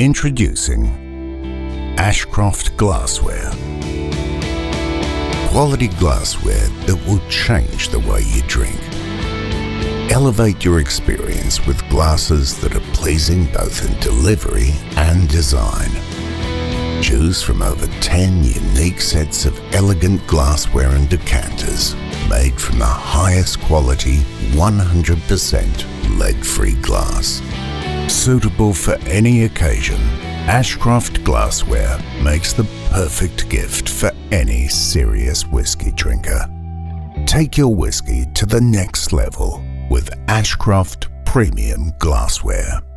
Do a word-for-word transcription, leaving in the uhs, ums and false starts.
Introducing Ashcroft Glassware. Quality glassware that will change the way you drink. Elevate your experience with glasses that are pleasing both in delivery and design. Choose from over ten unique sets of elegant glassware and decanters made from the highest quality one hundred percent lead-free glass. Suitable for any occasion, Ashcroft Glassware makes the perfect gift for any serious whiskey drinker. Take your whiskey to the next level with Ashcroft Premium Glassware.